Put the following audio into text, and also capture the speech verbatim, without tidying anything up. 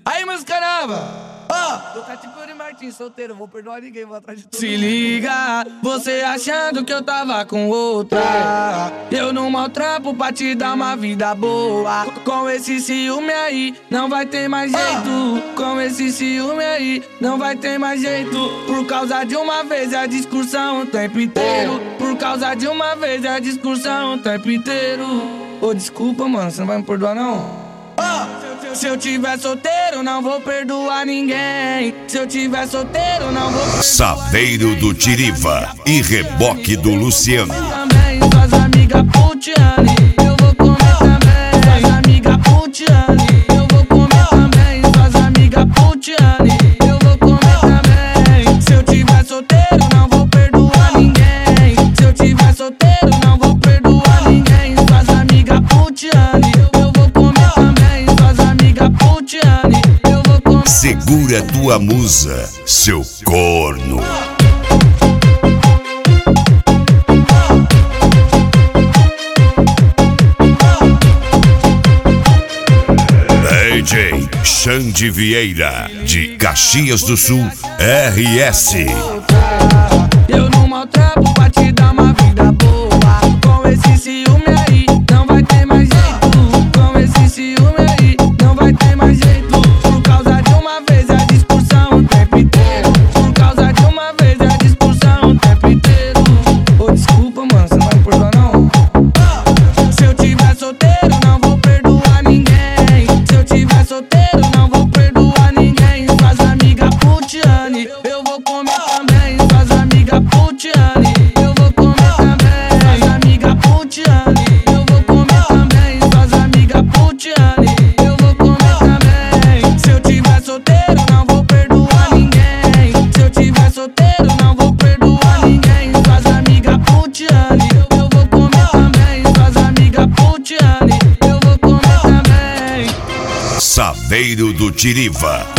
Aí, meus caramba! Oh. Tô Caticuri Martins, solteiro, vou perdoar ninguém, vou atrás de tudo. Se liga, você achando que eu tava com outra. Eu não maltrampo pra te dar uma vida boa. Com esse ciúme aí, não vai ter mais jeito. Com esse ciúme aí, não vai ter mais jeito. Por causa de uma vez é a discussão o tempo inteiro. Por causa de uma vez é a discussão o tempo inteiro. Ô, desculpa, mano, você não vai me perdoar, não? Oh, se eu tiver solteiro, não vou perdoar ninguém. Se eu tiver solteiro, não vou perdoar Saveiro ninguém. do Tiriva e Reboque do Luciano. Também, suas amigas putiane, eu vou comer também. Suas amigas putiane, eu vou comer também. Suas amigas putiane, eu vou comer também. Se eu tiver solteiro, não vou perdoar ninguém. Se eu tiver solteiro, não vou perdoar ninguém. Suas amigas putiane, eu vou comer também. Suas amigas putiane, eu vou comer. Segura tua musa, seu corno. D J Xande Vieira, de Caxias do Sul, R S. Eu não maltrapo pra te dar uma vida boa. Com esse ciúme aí, não vai ter mais jeito. Com esse ciúme aí, não vai ter mais jeito. Por causa de uma vez é a discussão o tempo inteiro. Por causa de uma vez é a discussão o tempo inteiro. Ô, desculpa, mano, você não vai me perdoar, não? Se eu tiver solteiro, não vou perdoar ninguém. Se eu tiver solteiro, não vou perdoar ninguém. Suas amigas putiane, eu vou comer também. Suas amigas putiane, eu vou comer também. Suas amigas putiane, eu vou comer também. Suas amigas putiane, eu vou comer também. Se eu tiver solteiro, não vou perdoar ninguém. Se eu tiver solteiro, não vou perdoar ninguém. Suas amigas putiane, eu vou comer também. Suas amigas putiane, eu vou comer também. Saveiro do Tiriva.